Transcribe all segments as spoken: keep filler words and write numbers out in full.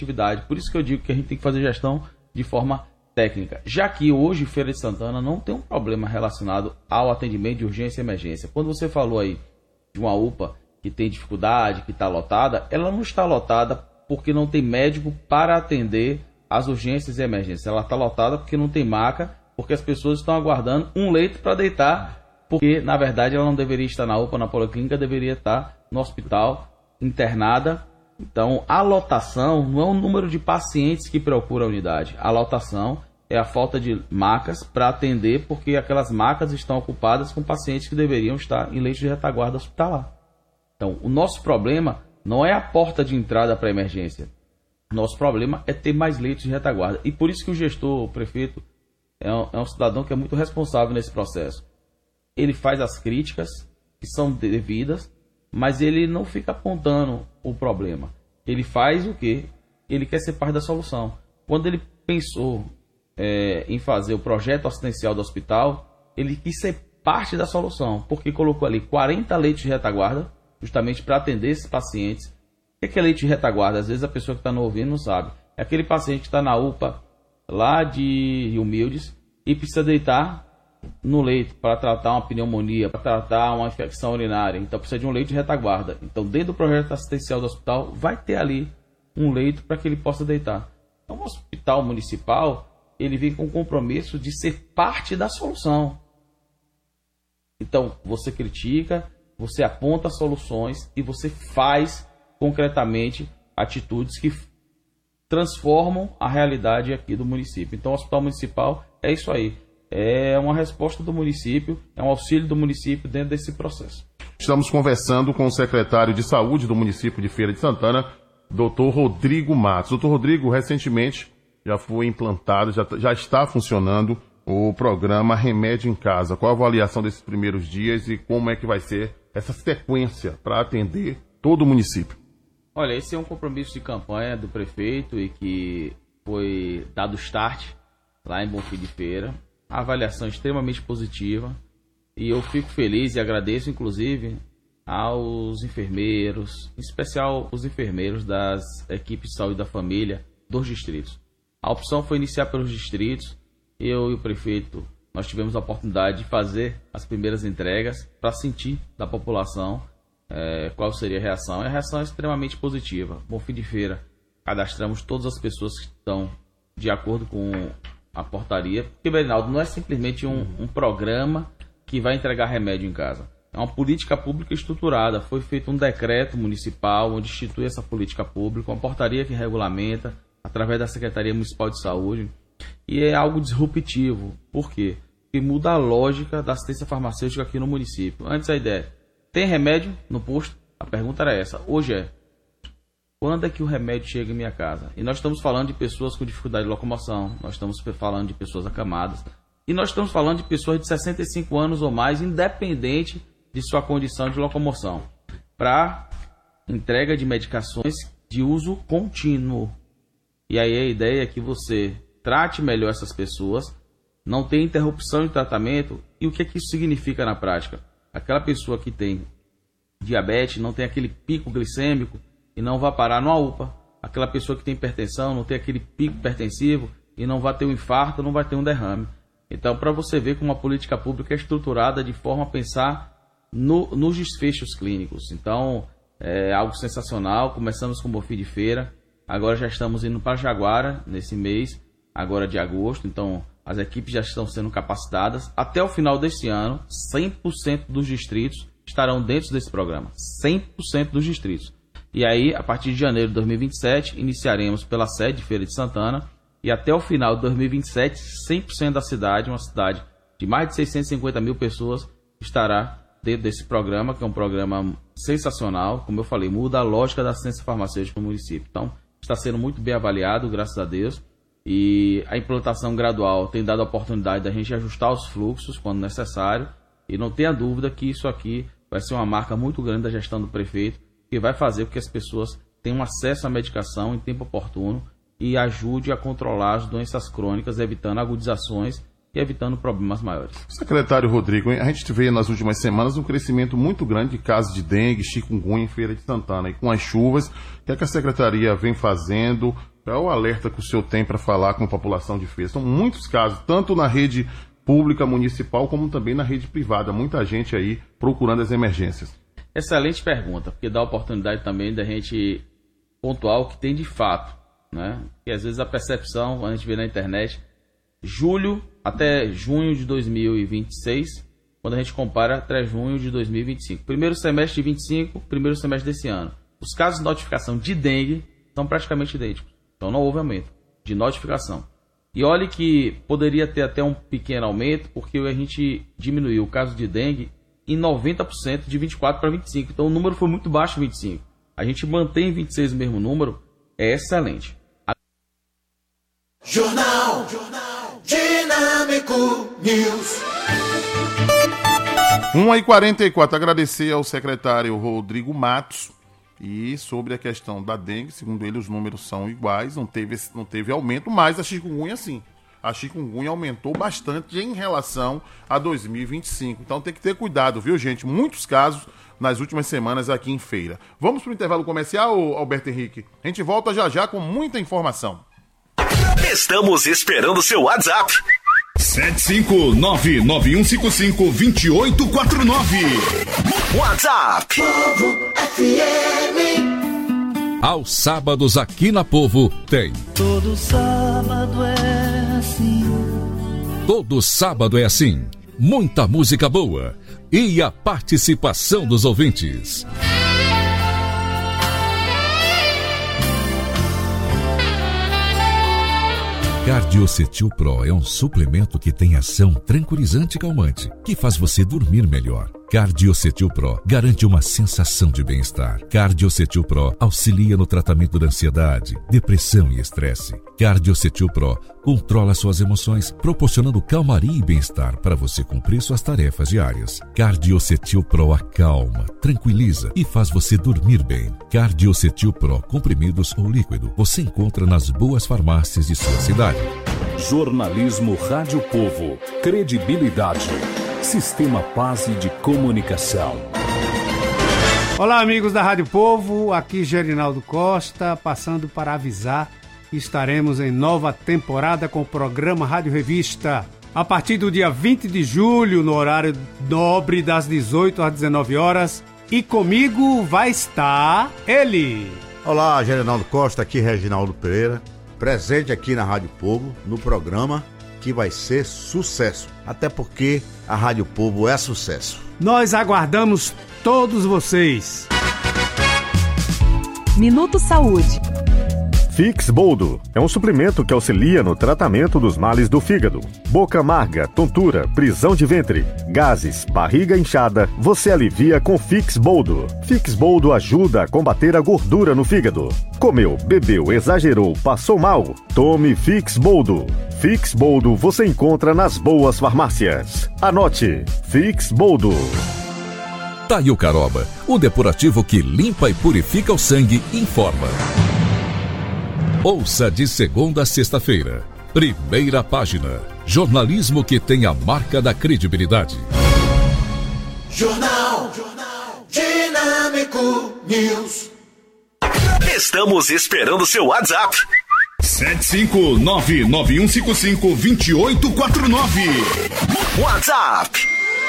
atividade. Por isso que eu digo que a gente tem que fazer gestão de forma técnica. Já que hoje Feira de Santana não tem um problema relacionado ao atendimento de urgência e emergência. Quando você falou aí de uma U P A que tem dificuldade, que está lotada, ela não está lotada porque não tem médico para atender as urgências e emergências. Ela está lotada porque não tem maca, porque as pessoas estão aguardando um leito para deitar, porque, na verdade, ela não deveria estar na U P A, na policlínica, deveria estar no hospital, internada. Então, a lotação não é o número de pacientes que procura a unidade. A lotação é a falta de macas para atender, porque aquelas macas estão ocupadas com pacientes que deveriam estar em leite de retaguarda hospitalar. Então, o nosso problema não é a porta de entrada para a emergência. Nosso problema é ter mais leitos de retaguarda. E por isso que o gestor, o prefeito, é um, é um cidadão que é muito responsável nesse processo. Ele faz as críticas, que são devidas, mas ele não fica apontando o problema. Ele faz o quê? Ele quer ser parte da solução. Quando ele pensou é, em fazer o projeto assistencial do hospital, ele quis ser parte da solução, porque colocou ali quarenta leitos de retaguarda, justamente para atender esses pacientes. O que é leite de retaguarda? Às vezes a pessoa que está no ouvindo não sabe. É aquele paciente que está na U P A lá de Humildes e precisa deitar no leito para tratar uma pneumonia, para tratar uma infecção urinária. Então precisa de um leito de retaguarda. Então, dentro do projeto assistencial do hospital, vai ter ali um leito para que ele possa deitar. Então, o hospital municipal, ele vem com o compromisso de ser parte da solução. Então, você critica, você aponta soluções e você faz concretamente atitudes que transformam a realidade aqui do município. Então, o hospital municipal é isso aí. É uma resposta do município, é um auxílio do município dentro desse processo. Estamos conversando com o secretário de Saúde do município de Feira de Santana, doutor Rodrigo Matos. doutor Rodrigo, recentemente já foi implantado, já, já está funcionando o programa Remédio em Casa. Qual a avaliação desses primeiros dias e como é que vai ser essa sequência para atender todo o município? Olha, esse é um compromisso de campanha do prefeito e que foi dado start lá em Bonfim de Feira. A avaliação é extremamente positiva e eu fico feliz e agradeço, inclusive, aos enfermeiros, em especial os enfermeiros das equipes de saúde da família dos distritos. A opção foi iniciar pelos distritos. Eu e o prefeito, nós tivemos a oportunidade de fazer as primeiras entregas para sentir da população é, qual seria a reação. E a reação é extremamente positiva. Bonfim de Feira, cadastramos todas as pessoas que estão de acordo com a portaria, porque, Bernardo, não é simplesmente um, um programa que vai entregar remédio em casa. É uma política pública estruturada. Foi feito um decreto municipal onde institui essa política pública, uma portaria que regulamenta através da Secretaria Municipal de Saúde. E é algo disruptivo. Por quê? Porque muda a lógica da assistência farmacêutica aqui no município. Antes a ideia, tem remédio no posto? A pergunta era essa. Hoje é, quando é que o remédio chega em minha casa? E nós estamos falando de pessoas com dificuldade de locomoção, nós estamos falando de pessoas acamadas, e nós estamos falando de pessoas de sessenta e cinco anos ou mais, independente de sua condição de locomoção, para entrega de medicações de uso contínuo. E aí a ideia é que você trate melhor essas pessoas, não tenha interrupção de tratamento. E o que é que isso significa na prática? Aquela pessoa que tem diabetes, não tem aquele pico glicêmico, e não vai parar numa U P A. Aquela pessoa que tem hipertensão, não tem aquele pico hipertensivo e não vai ter um infarto, não vai ter um derrame. Então, para você ver como uma política pública é estruturada de forma a pensar no, nos desfechos clínicos. Então, é algo sensacional. Começamos com o Bonfim de Feira, agora já estamos indo para Jaguara nesse mês, agora de agosto. Então, as equipes já estão sendo capacitadas. Até o final desse ano, cem por cento dos distritos estarão dentro desse programa. cem por cento dos distritos. E aí, a partir de janeiro de dois mil e vinte e sete, iniciaremos pela sede de Feira de Santana e até o final de dois mil e vinte e sete, cem por cento da cidade, uma cidade de mais de seiscentas e cinquenta mil pessoas, estará dentro desse programa, que é um programa sensacional. Como eu falei, muda a lógica da assistência farmacêutica no município. Então, está sendo muito bem avaliado, graças a Deus. E a implantação gradual tem dado a oportunidade da gente ajustar os fluxos quando necessário. E não tenha dúvida que isso aqui vai ser uma marca muito grande da gestão do prefeito, que vai fazer com que as pessoas tenham acesso à medicação em tempo oportuno e ajude a controlar as doenças crônicas, evitando agudizações e evitando problemas maiores. Secretário Rodrigo, a gente vê nas últimas semanas um crescimento muito grande de casos de dengue, chikungunya em Feira de Santana. E com as chuvas, o que é que a Secretaria vem fazendo Qual é o alerta que o senhor tem para falar com a população de Feira? São muitos casos, tanto na rede pública municipal como também na rede privada. Muita gente aí procurando as emergências. Excelente pergunta, porque dá a oportunidade também da gente pontuar o que tem de fato, né? E às vezes a percepção, a gente vê na internet, julho até junho de dois mil e vinte e seis, quando a gente compara até junho de dois mil e vinte e cinco. Primeiro semestre de vinte e cinco, primeiro semestre desse ano. Os casos de notificação de dengue são praticamente idênticos. Então não houve aumento de notificação. E olhe que poderia ter até um pequeno aumento, porque a gente diminuiu o caso de dengue em noventa por cento de vinte e quatro para vinte e cinco. Então o número foi muito baixo em vinte e cinco. A gente mantém em vinte e seis o mesmo número, é excelente. A... Jornal, Jornal Dinâmico News. uma e quarenta e quatro, agradecer ao secretário Rodrigo Matos. E sobre a questão da dengue, segundo ele, os números são iguais, não teve, não teve aumento, mas a chikungunya sim. A chikungunya aumentou bastante em relação a dois mil e vinte e cinco. Então tem que ter cuidado, viu, gente? Muitos casos nas últimas semanas aqui em Feira. Vamos para o intervalo comercial, Alberto Henrique? A gente volta já já com muita informação. Estamos esperando seu WhatsApp. sete cinco nove nove um cinco cinco dois oito quatro nove. WhatsApp. Povo F M. Aos sábados aqui na Povo tem. Todo sábado é assim. Todo sábado é assim. Muita música boa e a participação dos ouvintes. Cardiocetil Pro é um suplemento que tem ação tranquilizante e calmante, que faz você dormir melhor. Cardiocetil Pro garante uma sensação de bem-estar. Cardiocetil Pro auxilia no tratamento da ansiedade, depressão e estresse. Cardiocetil Pro controla suas emoções, proporcionando calmaria e bem-estar para você cumprir suas tarefas diárias. Cardiocetil Pro acalma, tranquiliza e faz você dormir bem. Cardiocetil Pro, comprimidos ou líquido, você encontra nas boas farmácias de sua cidade. Jornalismo Rádio Povo. Credibilidade. Sistema Paz de Comunicação. Olá, amigos da Rádio Povo, aqui Gerinaldo Costa, passando para avisar que estaremos em nova temporada com o programa Rádio Revista. A partir do dia vinte de julho, no horário nobre das dezoito às dezenove horas, e comigo vai estar ele. Olá, Gerinaldo Costa, aqui Reginaldo Pereira, presente aqui na Rádio Povo, no programa que vai ser sucesso, até porque a Rádio Povo é sucesso. Nós aguardamos todos vocês. Minuto Saúde. Fixboldo é um suplemento que auxilia no tratamento dos males do fígado. Boca amarga, tontura, prisão de ventre, gases, barriga inchada, você alivia com Fixboldo. Fixboldo ajuda a combater a gordura no fígado. Comeu, bebeu, exagerou, passou mal? Tome Fixboldo. Fixboldo você encontra nas boas farmácias. Anote, Fixboldo. Taio Caroba, o depurativo que limpa e purifica o sangue, informa. Ouça de segunda a sexta-feira. Primeira página. Jornalismo que tem a marca da credibilidade. Jornal, Jornal Dinâmico News. Estamos esperando seu WhatsApp. sete cinco nove nove um cinco cinco dois oito quatro nove. WhatsApp.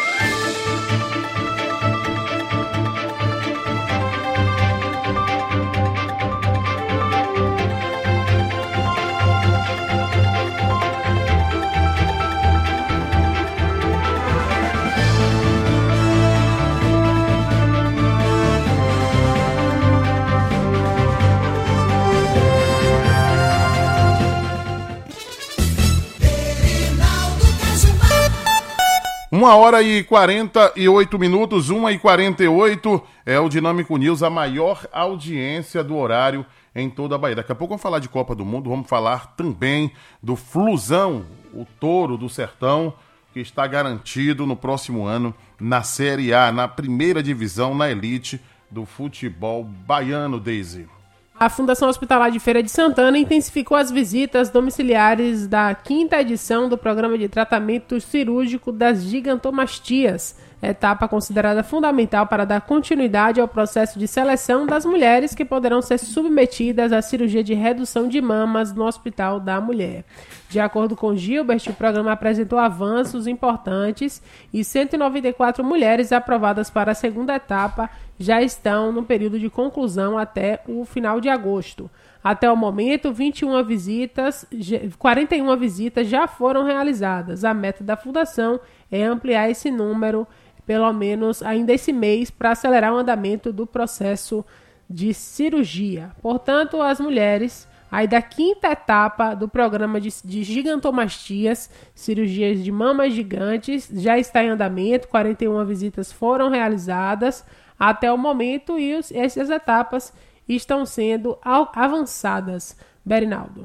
Uma hora e quarenta e oito minutos, uma e quarenta e oito, é o Dinâmico News, a maior audiência do horário em toda a Bahia. Daqui a pouco vamos falar de Copa do Mundo, vamos falar também do Flusão, o Touro do Sertão, que está garantido no próximo ano na Série A, na primeira divisão, na elite do futebol baiano, Daisy. A Fundação Hospitalar de Feira de Santana intensificou as visitas domiciliares da quinta edição do Programa de Tratamento Cirúrgico das Gigantomastias, etapa considerada fundamental para dar continuidade ao processo de seleção das mulheres que poderão ser submetidas à cirurgia de redução de mamas no Hospital da Mulher. De acordo com Gilbert, o programa apresentou avanços importantes e cento e noventa e quatro mulheres aprovadas para a segunda etapa já estão no período de conclusão até o final de agosto. Até o momento, vinte e uma visitas, quarenta e uma visitas já foram realizadas. A meta da Fundação é ampliar esse número, pelo menos ainda esse mês, para acelerar o andamento do processo de cirurgia. Portanto, as mulheres aí da quinta etapa do programa de, de gigantomastias, cirurgias de mamas gigantes, já está em andamento, quarenta e uma visitas foram realizadas até o momento e os, essas etapas estão sendo avançadas. Berinaldo.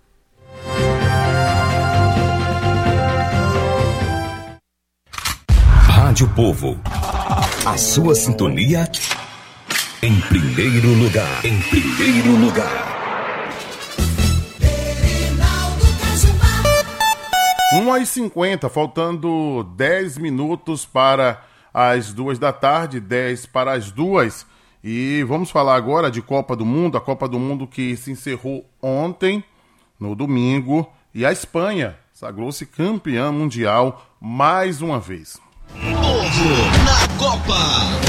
Rádio Povo, a sua sintonia em primeiro lugar, em primeiro lugar. uma e cinquenta, faltando dez minutos para as duas da tarde, dez para as duas. E vamos falar agora de Copa do Mundo, a Copa do Mundo que se encerrou ontem, no domingo, e a Espanha sagrou-se campeã mundial mais uma vez. Povo na Copa.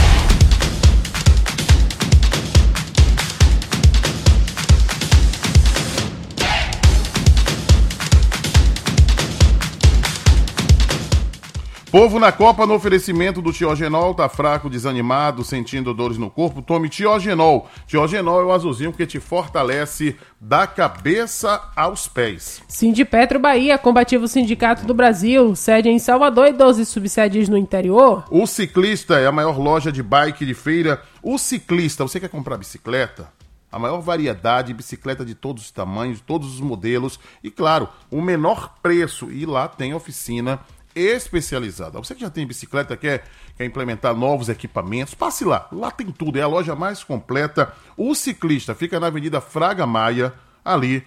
Povo na Copa no oferecimento do Tiogenol, tá fraco, desanimado, sentindo dores no corpo, tome Tiogenol. Tiogenol é o azulzinho que te fortalece da cabeça aos pés. Sindipetro Bahia, combativo sindicato do Brasil, sede em Salvador e doze subsedes no interior. O Ciclista é a maior loja de bike de feira. O Ciclista, você quer comprar bicicleta? A maior variedade de bicicleta de todos os tamanhos, todos os modelos e, claro, o menor preço. E lá tem oficina especializada. Você que já tem bicicleta, quer, quer implementar novos equipamentos, passe lá. Lá tem tudo, é a loja mais completa. O Ciclista fica na Avenida Fraga Maia, ali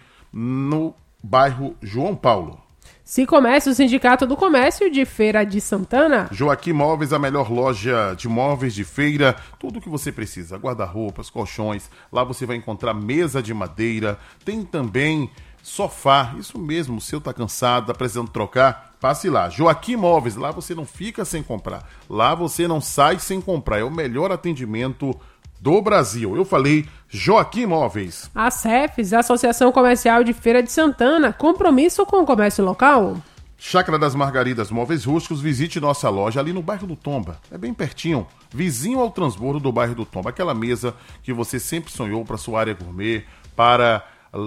no bairro João Paulo. Se Comércio, o Sindicato do Comércio de Feira de Santana. Joaquim Móveis, a melhor loja de móveis de feira. Tudo o que você precisa, guarda-roupas, colchões. Lá você vai encontrar mesa de madeira. Tem também sofá. Isso mesmo, o seu tá cansado, tá precisando trocar. Passe lá, Joaquim Móveis, lá você não fica sem comprar, lá você não sai sem comprar, é o melhor atendimento do Brasil. Eu falei Joaquim Móveis. A CEFES, Associação Comercial de Feira de Santana, compromisso com o comércio local. Chácara das Margaridas Móveis Rústicos, visite nossa loja ali no bairro do Tomba, é bem pertinho, vizinho ao transbordo do bairro do Tomba, aquela mesa que você sempre sonhou para sua área gourmet, para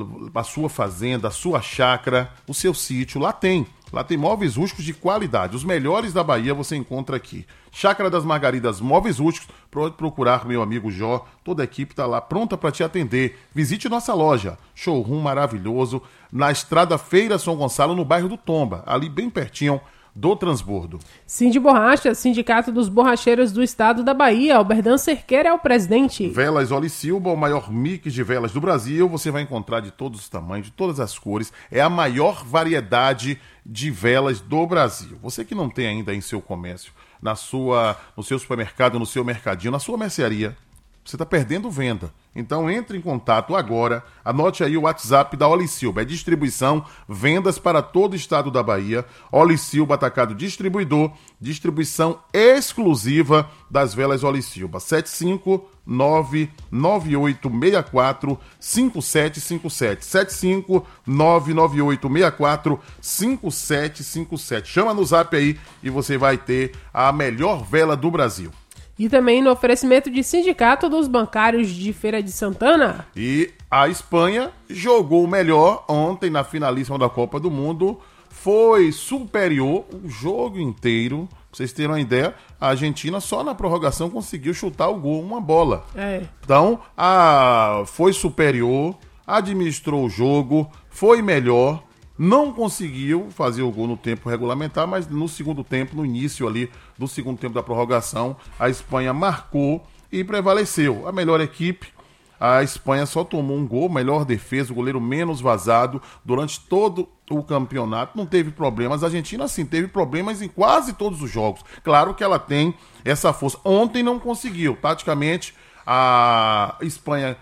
a sua fazenda, a sua chácara, o seu sítio, lá tem. Lá tem móveis rústicos de qualidade. Os melhores da Bahia você encontra aqui. Chácara das Margaridas Móveis Rústicos. Pode procurar meu amigo Jó. Toda a equipe está lá pronta para te atender. Visite nossa loja. Showroom maravilhoso. Na Estrada Feira São Gonçalo, no bairro do Tomba. Ali bem pertinho do transbordo. Cindy Borracha, Sindicato dos Borracheiros do Estado da Bahia. Alberdan Cerqueira é o presidente. Velas Olisilba, o maior mix de velas do Brasil. Você vai encontrar de todos os tamanhos, de todas as cores. É a maior variedade de velas do Brasil. Você que não tem ainda em seu comércio, na sua, no seu supermercado, no seu mercadinho, na sua mercearia, você está perdendo venda. Então entre em contato agora, anote aí o WhatsApp da Olisilba, é distribuição, vendas para todo o estado da Bahia, Olisilba Atacado Distribuidor, distribuição exclusiva das velas Olisilba, sete cinco nove nove oito seis quatro cinco sete cinco sete, sete cinco nove nove oito seis quatro cinco sete cinco sete, chama no zap aí e você vai ter a melhor vela do Brasil. E também no oferecimento de Sindicato dos Bancários de Feira de Santana. E a Espanha jogou melhor ontem na finalíssima da Copa do Mundo. Foi superior o jogo inteiro. Pra vocês terem uma ideia, a Argentina só na prorrogação conseguiu chutar o gol, uma bola. É. Então, a... foi superior, administrou o jogo, foi melhor. Não conseguiu fazer o gol no tempo regulamentar, mas no segundo tempo, no início ali do segundo tempo da prorrogação, a Espanha marcou e prevaleceu. A melhor equipe, A Espanha só tomou um gol, melhor defesa, o goleiro menos vazado durante todo o campeonato, não teve problemas. A Argentina, sim, teve problemas em quase todos os jogos. Claro que ela tem essa força. Ontem não conseguiu. Taticamente, a Espanha,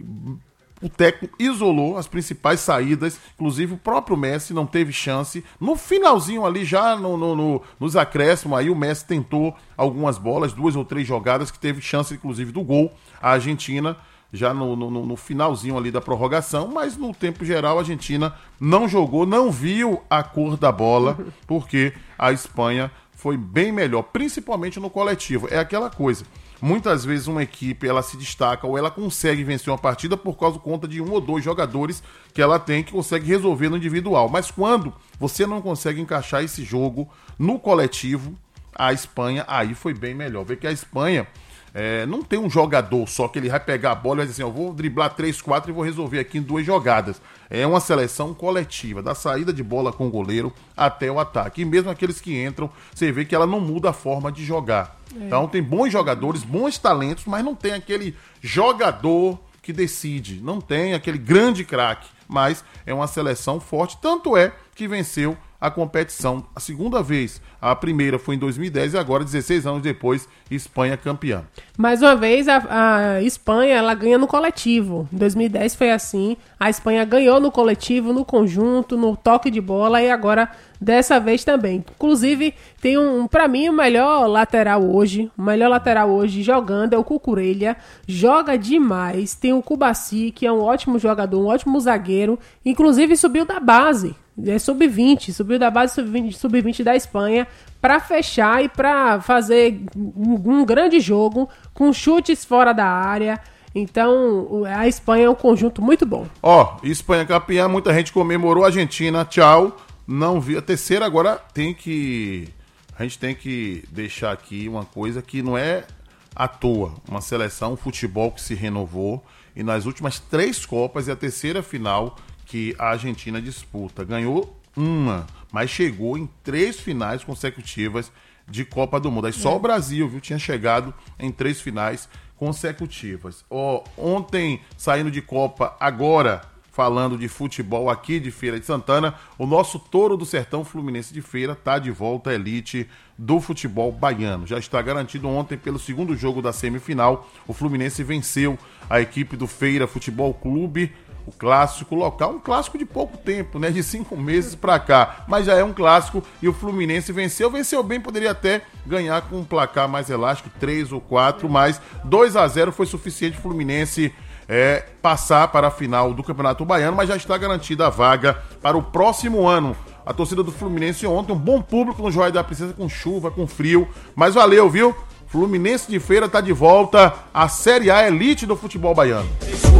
o técnico isolou as principais saídas, inclusive o próprio Messi não teve chance. No finalzinho ali, já no, no, no, nos acréscimos, aí o Messi tentou algumas bolas, duas ou três jogadas, que teve chance, inclusive, do gol. A Argentina já no, no, no finalzinho ali da prorrogação, mas no tempo geral a Argentina não jogou, não viu a cor da bola, porque a Espanha foi bem melhor, principalmente no coletivo. É aquela coisa, muitas vezes uma equipe ela se destaca ou ela consegue vencer uma partida por causa conta de um ou dois jogadores que ela tem que consegue resolver no individual, mas quando você não consegue encaixar esse jogo no coletivo, a Espanha aí foi bem melhor. Vê que a Espanha É, não tem um jogador só que ele vai pegar a bola e vai dizer assim, eu vou driblar três, quatro e vou resolver aqui em duas jogadas. É uma seleção coletiva, da saída de bola com o goleiro até o ataque. E mesmo aqueles que entram, você vê que ela não muda a forma de jogar. É. Então tem bons jogadores, bons talentos, mas não tem aquele jogador que decide. Não tem aquele grande craque, mas é uma seleção forte. Tanto é que venceu a competição a segunda vez. A primeira foi em dois mil e dez e agora, dezesseis anos depois, Espanha campeã. Mais uma vez, a, a Espanha ela ganha no coletivo. Em dois mil e dez foi assim. A Espanha ganhou no coletivo, no conjunto, no toque de bola e agora, dessa vez também. Inclusive, tem um, pra mim, o melhor lateral hoje, o melhor lateral hoje jogando é o Cucurella. Joga demais. Tem o Cubarsí, que é um ótimo jogador, um ótimo zagueiro. Inclusive, subiu da base. É sub vinte, subiu da base sub vinte da Espanha para fechar e para fazer um, um grande jogo com chutes fora da área. Então, a Espanha é um conjunto muito bom. Ó, oh, Espanha campeã, muita gente comemorou. A Argentina, tchau. Não vi a terceira, agora tem que... A gente tem que deixar aqui uma coisa que não é à toa. Uma seleção, um futebol que se renovou. E nas últimas três Copas é a terceira final que a Argentina disputa. Ganhou uma, mas chegou em três finais consecutivas de Copa do Mundo. Aí só é. o Brasil, viu, tinha chegado em três finais consecutivas. Oh, ontem, saindo de Copa, agora falando de futebol aqui de Feira de Santana, o nosso Touro do Sertão Fluminense de Feira está de volta à elite do futebol baiano. Já está garantido ontem pelo segundo jogo da semifinal. O Fluminense venceu a equipe do Feira Futebol Clube, o clássico local, um clássico de pouco tempo, né? De cinco meses pra cá, mas já é um clássico e o Fluminense venceu, venceu bem, poderia até ganhar com um placar mais elástico, três ou quatro, mas dois a zero foi suficiente o Fluminense é, passar para a final do Campeonato Baiano, mas já está garantida a vaga para o próximo ano. A torcida do Fluminense ontem, um bom público no Joia da Princesa, com chuva, com frio, mas valeu, viu? Fluminense de Feira tá de volta à Série A Elite do futebol baiano.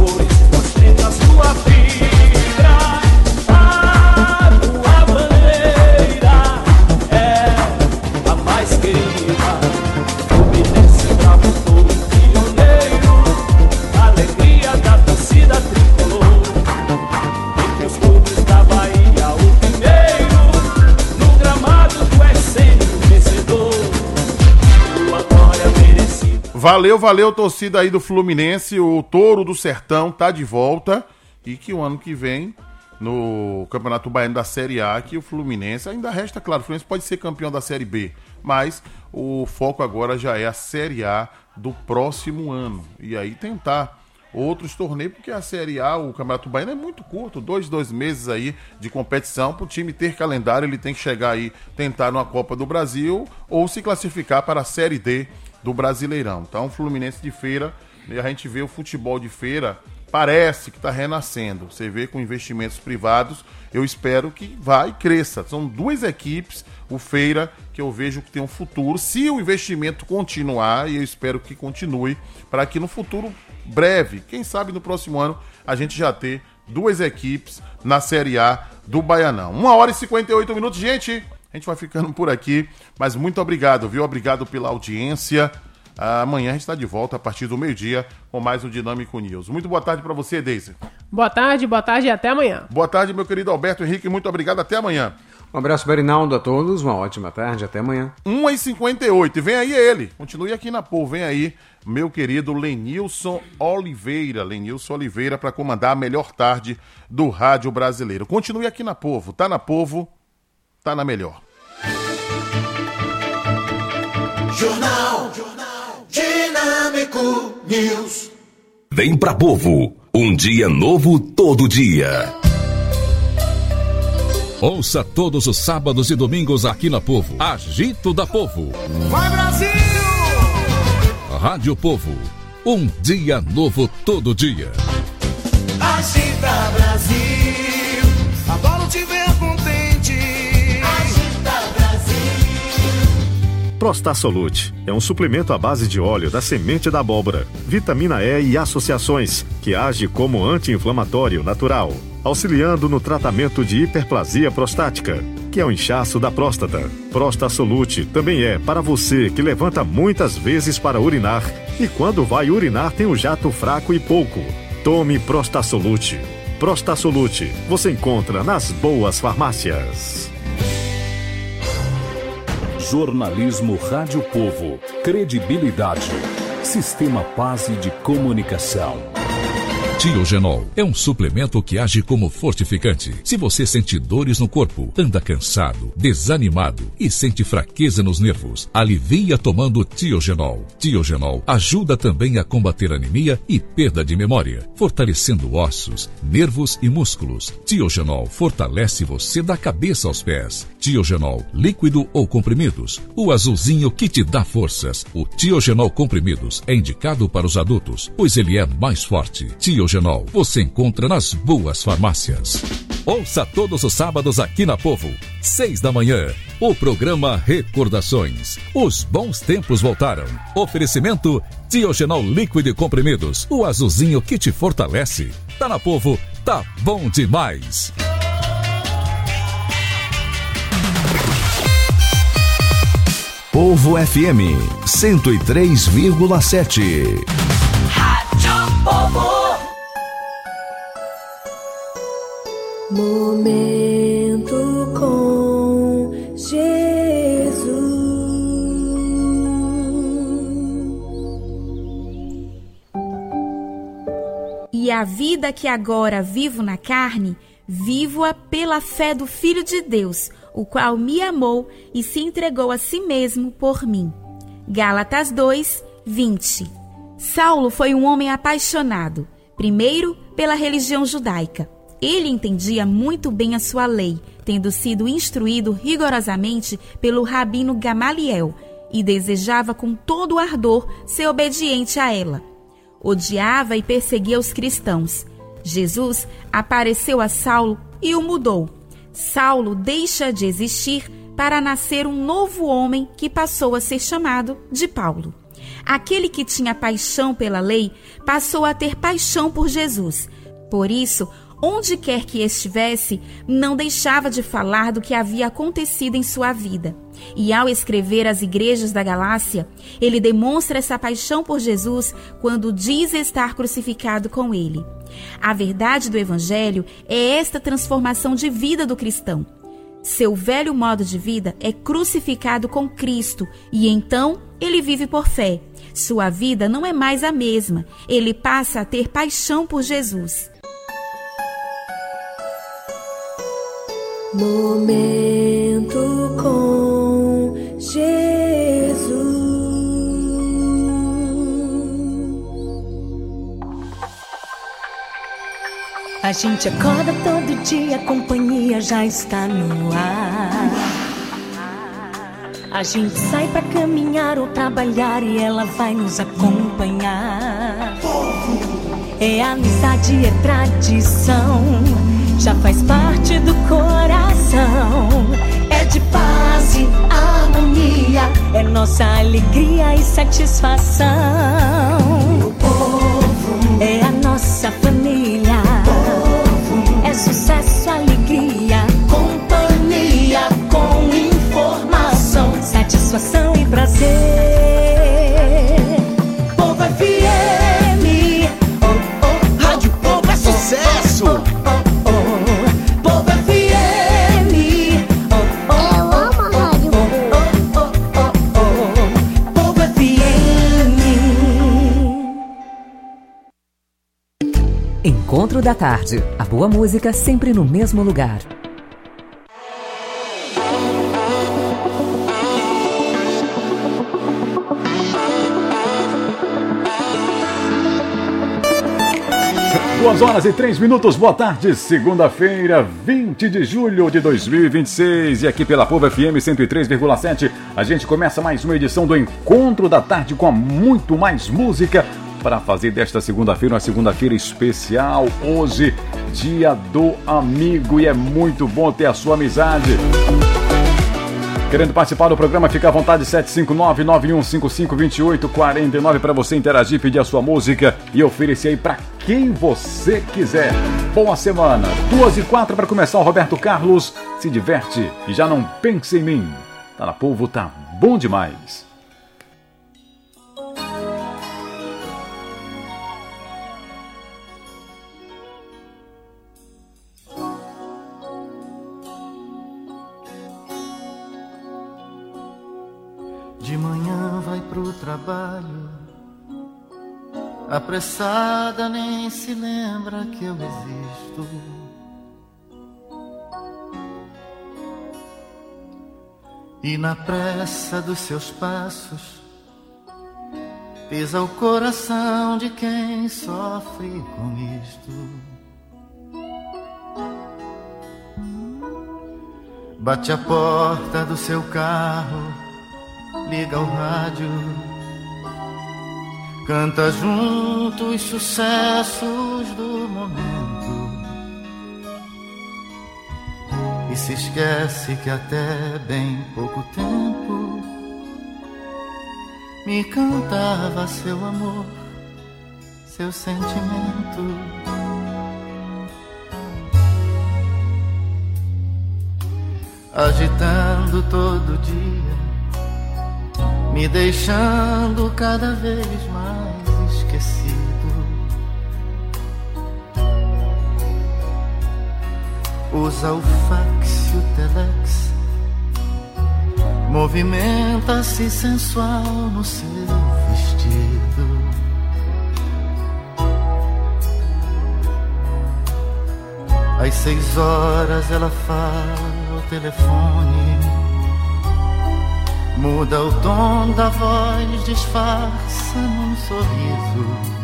Na sua vida, a tua bandeira é a mais querida. Fluminense bravo, todo pioneiro, alegria da torcida tricolor. Entre os clubes da Bahia, o primeiro, no gramado tu és sempre o vencedor. Tua glória merecida. Valeu, valeu, torcida aí do Fluminense. O Touro do Sertão tá de volta. E que o ano que vem, no Campeonato Baiano da Série A, que o Fluminense, ainda resta, claro, o Fluminense pode ser campeão da Série B, mas o foco agora já é a Série A do próximo ano. E aí tentar outros torneios, porque a Série A, o Campeonato Baiano é muito curto, dois, dois meses aí de competição. Para o time ter calendário, ele tem que chegar aí, tentar numa Copa do Brasil ou se classificar para a Série D do Brasileirão. Então, o Fluminense de Feira, a gente vê o futebol de Feira, parece que está renascendo. Você vê com investimentos privados, eu espero que vai e cresça. São duas equipes, o Feira, que eu vejo que tem um futuro, se o investimento continuar, e eu espero que continue, para que no futuro breve, quem sabe no próximo ano, a gente já ter duas equipes na Série A do Baianão. uma hora e cinquenta e oito minutos, gente. A gente vai ficando por aqui, mas muito obrigado, viu? Obrigado pela audiência. Amanhã a gente está de volta a partir do meio-dia com mais um Dinâmico News. Muito boa tarde para você, Deise. Boa tarde, boa tarde e até amanhã. Boa tarde, meu querido Alberto Henrique. Muito obrigado. Até amanhã. Um abraço, Berinaldo, a todos. Uma ótima tarde. Até amanhã. uma e cinquenta e oito. E vem aí ele. Continue aqui na Povo. Vem aí, meu querido Lenilson Oliveira. Lenilson Oliveira para comandar a melhor tarde do rádio brasileiro. Continue aqui na Povo. Tá na Povo, tá na melhor. Jornal, Jornal Dinâmico News. Vem pra Povo. Um dia novo todo dia. Ouça todos os sábados e domingos aqui na Povo. Agito da Povo. Vai, Brasil! Rádio Povo. Um dia novo todo dia. Agita, Brasil. Adoro te ver contente. Agita, Brasil. Prostasolute é um suplemento à base de óleo da semente da abóbora, vitamina E e associações, que age como anti-inflamatório natural, auxiliando no tratamento de hiperplasia prostática, que é o inchaço da próstata. Prostasolute também é para você que levanta muitas vezes para urinar e quando vai urinar tem o jato fraco e pouco. Tome Prostasolute. Prostasolute você encontra nas boas farmácias. Jornalismo Rádio Povo. Credibilidade. Sistema Paz de Comunicação. Tiogenol é um suplemento que age como fortificante. Se você sente dores no corpo, anda cansado, desanimado e sente fraqueza nos nervos, alivia tomando Tiogenol. Tiogenol ajuda também a combater anemia e perda de memória, fortalecendo ossos, nervos e músculos. Tiogenol fortalece você da cabeça aos pés. Tiogenol, líquido ou comprimidos, o azulzinho que te dá forças. O Tiogenol comprimidos é indicado para os adultos, pois ele é mais forte. Tiogenol você encontra nas boas farmácias. Ouça todos os sábados aqui na Povo, seis da manhã, o programa Recordações. Os bons tempos voltaram. Oferecimento Tiogenol líquido e comprimidos, o azulzinho que te fortalece. Tá na Povo, tá bom demais. Povo F M cento e três vírgula sete. Rádio Povo. Momento com Jesus. E a vida que agora vivo na carne, vivo-a pela fé do Filho de Deus, o qual me amou e se entregou a si mesmo por mim. Gálatas dois, vinte. Saulo foi um homem apaixonado, primeiro pela religião judaica. Ele entendia muito bem a sua lei, tendo sido instruído rigorosamente pelo rabino Gamaliel, e desejava com todo o ardor ser obediente a ela. Odiava e perseguia os cristãos. Jesus apareceu a Saulo e o mudou. Saulo deixa de existir para nascer um novo homem que passou a ser chamado de Paulo. Aquele que tinha paixão pela lei passou a ter paixão por Jesus. Por isso, onde quer que estivesse, não deixava de falar do que havia acontecido em sua vida. E ao escrever às igrejas da Galácia, ele demonstra essa paixão por Jesus quando diz estar crucificado com ele. A verdade do Evangelho é esta transformação de vida do cristão. Seu velho modo de vida é crucificado com Cristo e então ele vive por fé. Sua vida não é mais a mesma, ele passa a ter paixão por Jesus. Momento com Jesus. A gente acorda todo dia, a companhia já está no ar. A gente sai pra caminhar ou trabalhar e ela vai nos acompanhar. É amizade, é tradição, já faz parte do coração. É de paz e harmonia, é nossa alegria e satisfação. O povo é a nossa família. Povo é sucesso, alegria, companhia com informação, satisfação e prazer. Povo F M, oh, oh, Rádio Povo é sucesso. Oh, oh, oh, oh. Povo F M, oh, Encontro da Tarde. A boa música sempre no mesmo lugar. Duas horas e três minutos, boa tarde, segunda-feira, vinte de julho de dois mil e vinte e seis. E aqui pela Povo F M cento e três vírgula sete, a gente começa mais uma edição do Encontro da Tarde com muito mais música para fazer desta segunda-feira uma segunda-feira especial. Hoje, dia do amigo, e é muito bom ter a sua amizade. Querendo participar do programa, fica à vontade, sete cinco nove, nove um cinco cinco, dois oito quatro nove para você interagir, pedir a sua música e oferecer aí para quem você quiser. Boa semana. Duas e quatro para começar. O Roberto Carlos se diverte e já não pense em mim. Tá na Povo, tá bom demais. De manhã vai pro trabalho, apressada, nem se lembra que eu existo. E na pressa dos seus passos pesa o coração de quem sofre com isto. Bate a porta do seu carro, liga o rádio, canta junto os sucessos do momento e se esquece que até bem pouco tempo me cantava seu amor, seu sentimento. Agitando todo dia, me deixando cada vez mais esquecido. Usa o fax e o telex, movimenta-se sensual no seu vestido. Às seis horas ela fala ao telefone, muda o tom da voz, disfarça num sorriso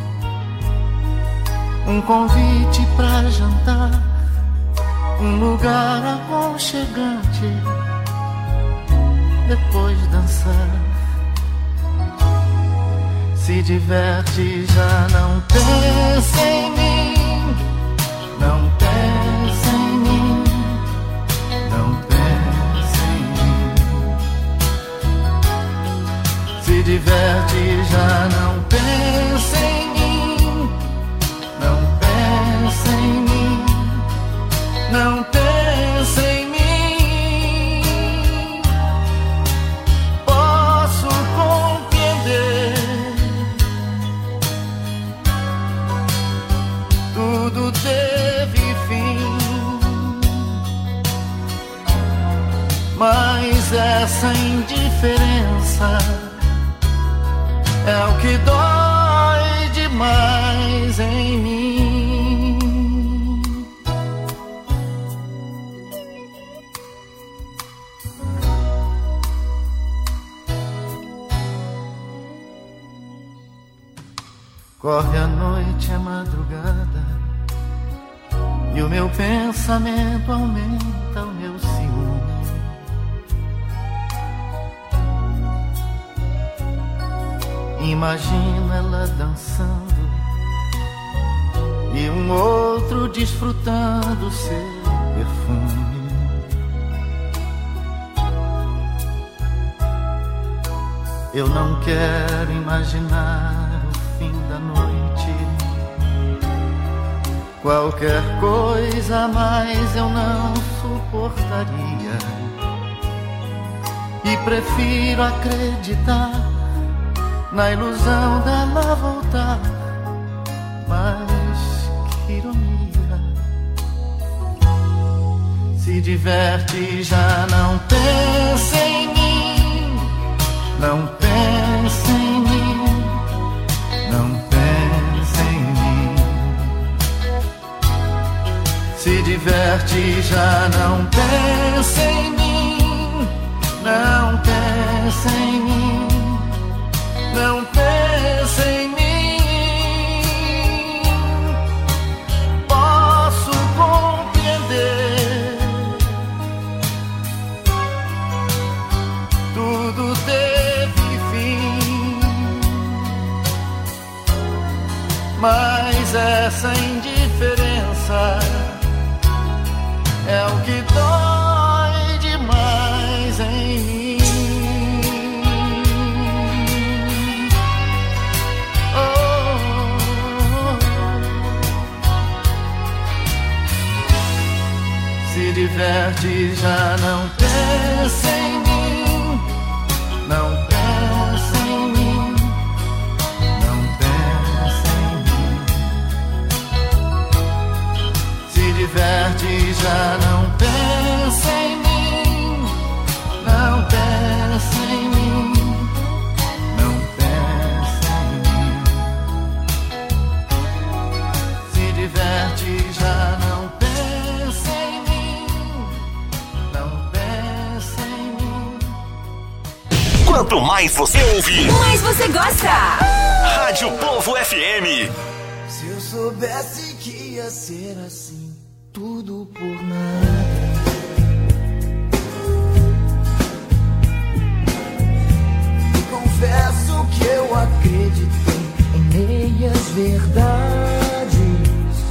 um convite pra jantar, um lugar aconchegante, depois dançar. Se diverte, já não pensa em mim, não pensa em mim, não pensa em mim. Se diverte, já não pensa em mim, não pensa em mim, não pensa em mim. Posso compreender, tudo teve fim, mas essa indiferença é o que dói demais em mim. Corre a noite, a madrugada, e o meu pensamento aumenta o meu ciúme. Imagino ela dançando e um outro desfrutando seu perfume. Eu não quero imaginar o fim da noite, qualquer coisa a mais eu não suportaria, e prefiro acreditar na ilusão dela voltar. Mas que ironia, se diverte e já não pensa em mim, não pensa em mim, não pensa em mim. diverte, já não pensa em mim, não pensa em mim, não pensa em mim. Posso compreender, tudo teve fim, mas essa indiferença é o que dói demais em mim. Oh, se diverte, já não pensa em mim, não pensa em mim, não pensa em mim. Se diverte, já não pensa em mim, não pensa em mim, não pensa em mim. Se diverte, já não pensa em mim, não pensa em mim. Quanto mais você ouve, mais você gosta. Rádio Povo F M. Se eu soubesse que ia ser assim, tudo por nada. E confesso que eu acreditei em meias verdades.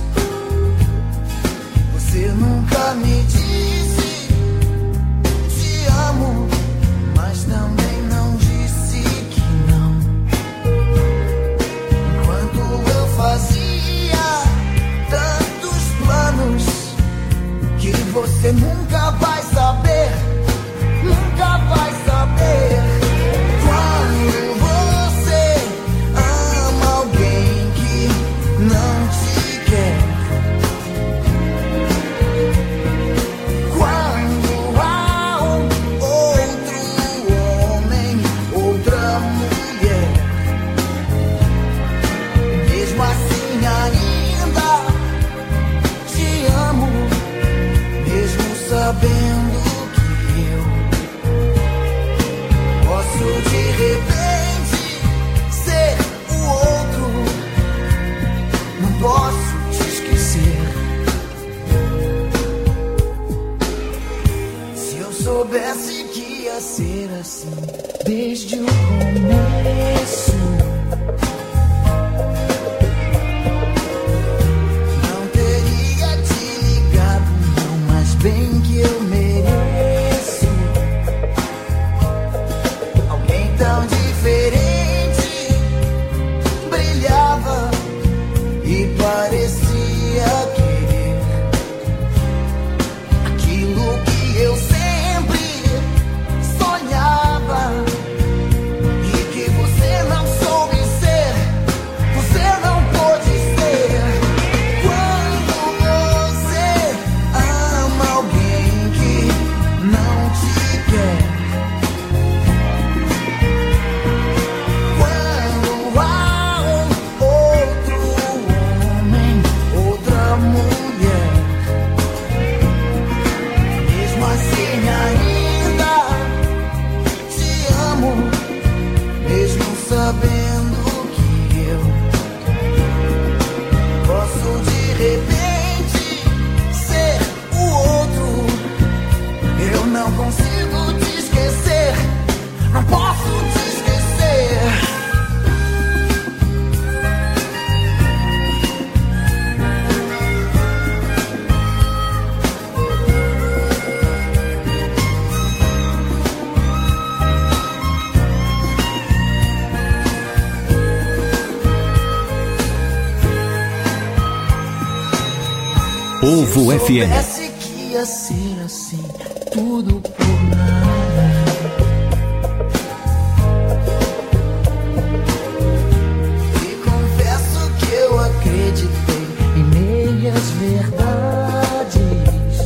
Você nunca me disse te amo, mas também não disse que não. Enquanto eu fazia tantos planos que você nunca vai saber, nunca vai saber. Quando você ama alguém que não te quer, quando há um outro homem, outra mulher, mesmo assim ainda te amo, mesmo sabendo que eu posso de repente ser o outro, não posso te esquecer. Se eu soubesse que ia ser assim desde o começo, não teria te ligado, não, mas bem que eu mereço alguém tão diferente. Brilhava e parecia querer aquilo que eu sempre sonhava e que você não soube ser, você não pôde ser. Quando você ama alguém que não te quer, quando há um outro homem, outra mulher, mesmo assim ainda te amo, mesmo sabendo que eu posso de repente ser o outro. Eu não consigo te esquecer, não posso te esquecer. Povo F M. Soubesse que ia ser assim, tudo por nada. E confesso que eu acreditei em meias verdades.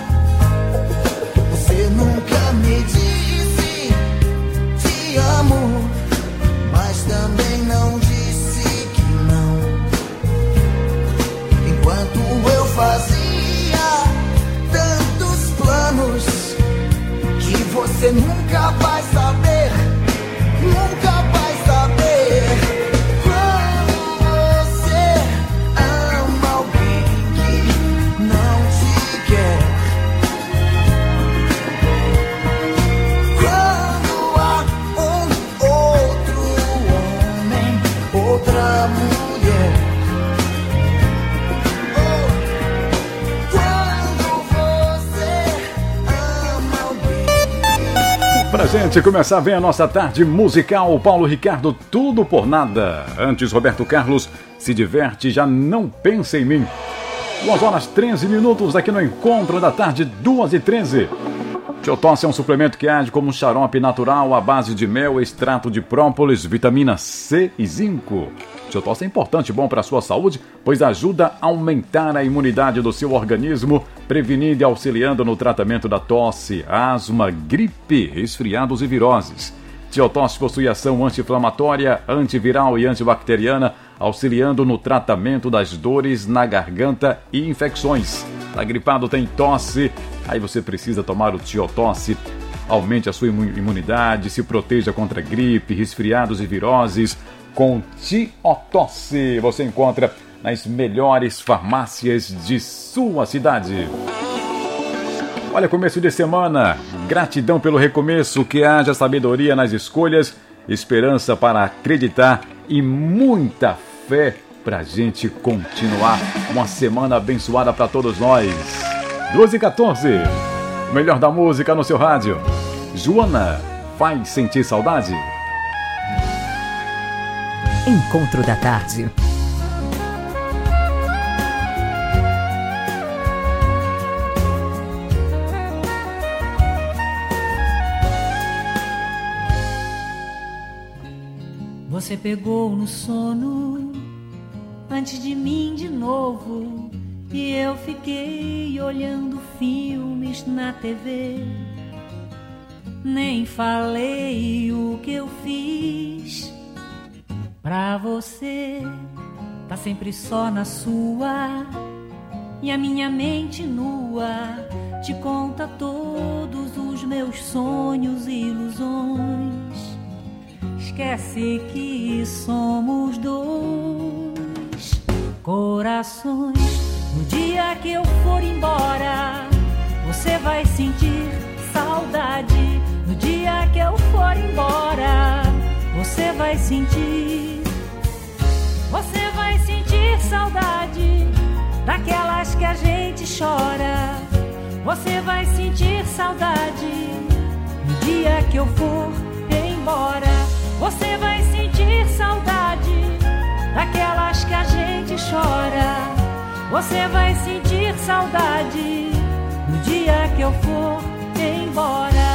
Você nunca me disse te amo, mas também não disse que não. Enquanto eu fazia nunca vai saber, nunca vai saber. Quando você ama alguém que não te quer, quando há um outro homem, outra mulher, oh, quando você ama alguém. Pra gente começar bem a nossa tarde musical, Paulo Ricardo, Tudo por Nada. Antes, Roberto Carlos, Se Diverte, Já Não Pensa em Mim. duas horas treze minutos aqui no Encontro da Tarde, duas e treze. Tiotosse é um suplemento que age como um xarope natural à base de mel, extrato de própolis, vitamina C e zinco. Tiotosse é importante e bom para a sua saúde, pois ajuda a aumentar a imunidade do seu organismo, prevenindo e auxiliando no tratamento da tosse, asma, gripe, resfriados e viroses. Tiotosse possui ação anti-inflamatória, antiviral e antibacteriana, auxiliando no tratamento das dores na garganta e infecções. Tá gripado, tem tosse, aí você precisa tomar o Tiotosse. Aumente a sua imunidade, se proteja contra gripe, resfriados e viroses. Com Tiotosse você encontra nas melhores farmácias de sua cidade. Olha, começo de semana, gratidão pelo recomeço, que haja sabedoria nas escolhas, esperança para acreditar e muita fé pra gente continuar. Uma semana abençoada para todos nós. duas e quatorze, o melhor da música no seu rádio. Joana, Faz Sentir Saudade. Encontro da Tarde. Você pegou no sono antes de mim de novo, e eu fiquei olhando filmes na T V. Nem falei o que eu fiz pra você. Tá sempre só na sua, e a minha mente nua te conta todos os meus sonhos e ilusões. Esquece que somos dois corações. No dia que eu for embora, você vai sentir saudade. No dia que eu for embora, você vai sentir. Você vai sentir saudade daquelas que a gente chora. Você vai sentir saudade no dia que eu for embora. Você vai sentir saudade daquelas que a gente chora. Você vai sentir saudade no dia que eu for embora.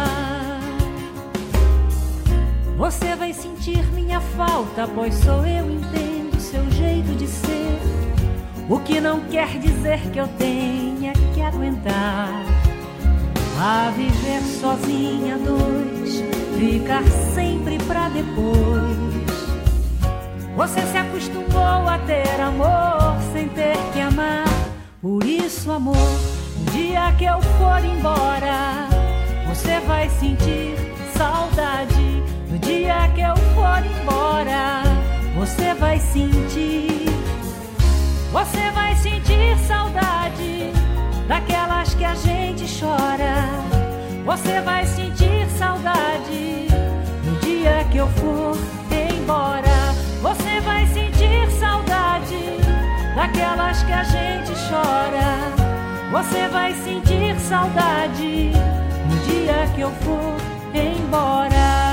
Você vai sentir minha falta, pois sou eu, entendo seu jeito de ser. O que não quer dizer que eu tenha que aguentar a viver sozinha dois, ficar sempre pra depois. Você se acostumou a ter amor sem ter que amar. Por isso, amor, no dia que eu for embora, você vai sentir saudade. No dia que eu for embora, você vai sentir. Você vai sentir saudade daquelas que a gente chora. Você vai sentir saudade no dia que eu for embora. Você vai sentir saudade daquelas que a gente chora. Você vai sentir saudade no dia que eu for embora.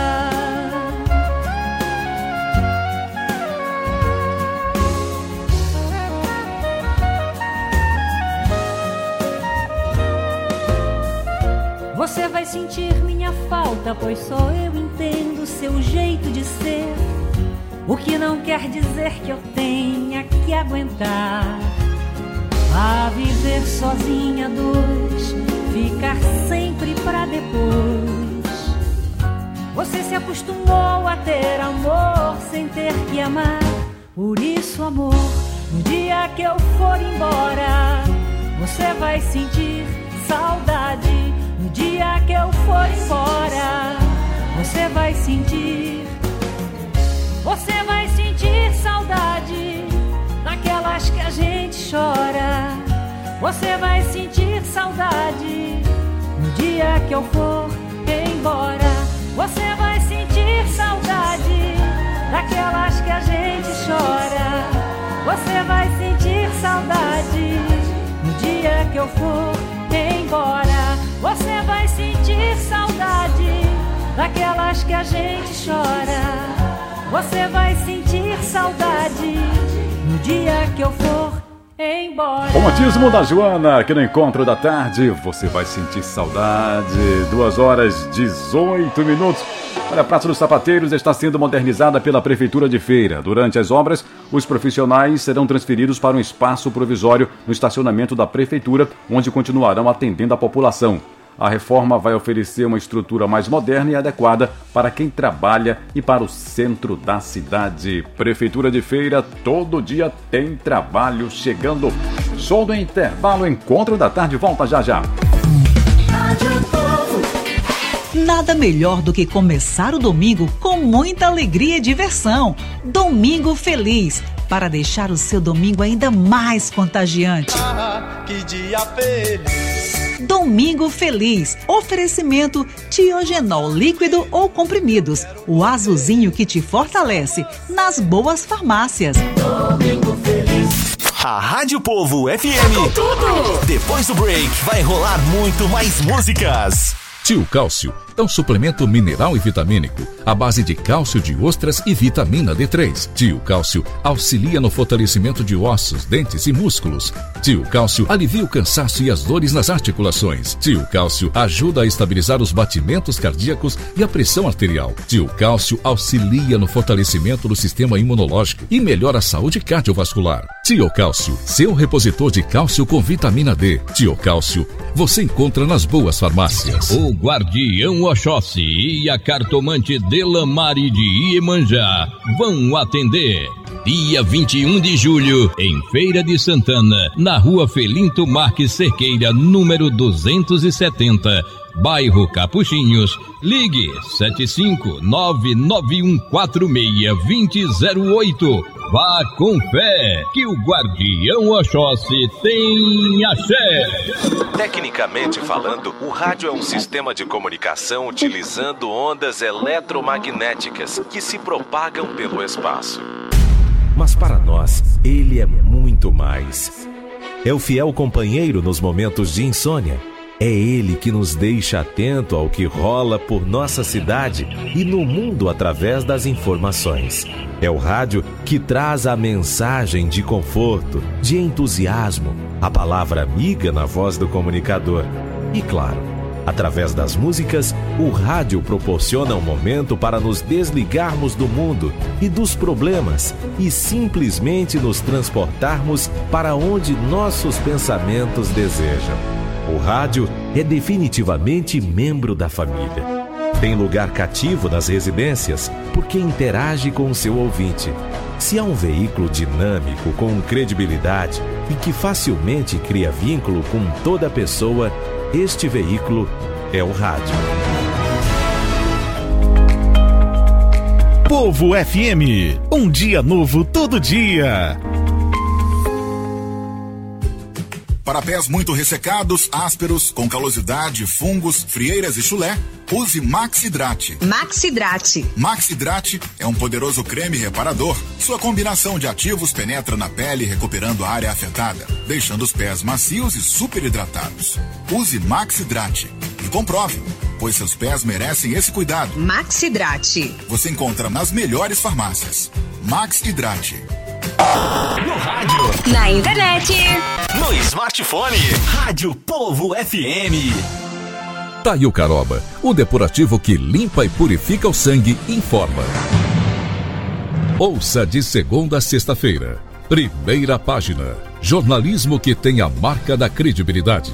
Você vai sentir minha falta, pois só eu entendo seu jeito de ser. O que não quer dizer que eu tenha que aguentar a viver sozinha dois, ficar sempre pra depois. Você se acostumou a ter amor sem ter que amar. Por isso, amor, no dia que eu for embora, você vai sentir saudade. No dia que eu for embora, você vai sentir saudade. No dia que eu for embora, você vai sentir saudade daquelas que a gente chora. Você vai sentir saudade. No dia que eu for embora, você vai sentir saudade daquelas que a gente chora. Você vai sentir saudade no dia que eu for embora. Romantismo da Joana, aqui no Encontro da Tarde. Você vai sentir saudade. duas horas e dezoito minutos. Olha, a Praça dos Sapateiros está sendo modernizada pela Prefeitura de Feira. Durante as obras, os profissionais serão transferidos para um espaço provisório no estacionamento da Prefeitura, onde continuarão atendendo a população. A reforma vai oferecer uma estrutura mais moderna e adequada para quem trabalha e para o centro da cidade. Prefeitura de Feira, todo dia tem trabalho chegando. Show do intervalo, Encontro da Tarde, volta já já. Nada melhor do que começar o domingo com muita alegria e diversão. Domingo Feliz, para deixar o seu domingo ainda mais contagiante. Ah, que dia feliz. Domingo Feliz. Oferecimento Tiogenol líquido ou comprimidos. O azulzinho que te fortalece nas boas farmácias. Domingo Feliz. A Rádio Povo F M. Tudo. Depois do break vai rolar muito mais músicas. Tio Cálcio é um suplemento mineral e vitamínico à base de cálcio de ostras e vitamina D três. Tio Cálcio auxilia no fortalecimento de ossos, dentes e músculos. Tio Cálcio alivia o cansaço e as dores nas articulações. Tio Cálcio ajuda a estabilizar os batimentos cardíacos e a pressão arterial. Tio Cálcio auxilia no fortalecimento do sistema imunológico e melhora a saúde cardiovascular. Tio Cálcio, seu repositor de cálcio com vitamina D. Tio Cálcio, você encontra nas boas farmácias. O Guardião Oxóssi e a cartomante Delamare de Iemanjá vão atender. Dia vinte e um de julho, em Feira de Santana, na rua Felinto Marques Cerqueira, número duzentos e setenta, bairro Capuchinhos. Ligue sete cinco nove nove um quatro seis dois zero zero oito. Vá com fé, que o Guardião Oxóssi tem axé. Tecnicamente falando, o rádio é um sistema de comunicação utilizando ondas eletromagnéticas que se propagam pelo espaço. Mas para nós, ele é muito mais. É o fiel companheiro nos momentos de insônia. É ele que nos deixa atento ao que rola por nossa cidade e no mundo através das informações. É o rádio que traz a mensagem de conforto, de entusiasmo, a palavra amiga na voz do comunicador. E claro, através das músicas, o rádio proporciona um momento para nos desligarmos do mundo e dos problemas e simplesmente nos transportarmos para onde nossos pensamentos desejam. O rádio é definitivamente membro da família. Tem lugar cativo nas residências porque interage com o seu ouvinte. Se há um veículo dinâmico, com credibilidade e que facilmente cria vínculo com toda pessoa, este veículo é o rádio. Povo F M, um dia novo todo dia. Para pés muito ressecados, ásperos, com calosidade, fungos, frieiras e chulé, use Maxidrate. Maxidrate. Maxidrate é um poderoso creme reparador. Sua combinação de ativos penetra na pele, recuperando a área afetada, deixando os pés macios e super hidratados. Use Maxidrate e comprove, pois seus pés merecem esse cuidado. Maxidrate. Você encontra nas melhores farmácias. Maxidrate. No rádio, na internet, no smartphone, Rádio Povo F M. Taio Caroba, o depurativo que limpa e purifica o sangue, informa. Ouça de segunda a sexta-feira. Primeira página. Jornalismo que tem a marca da credibilidade.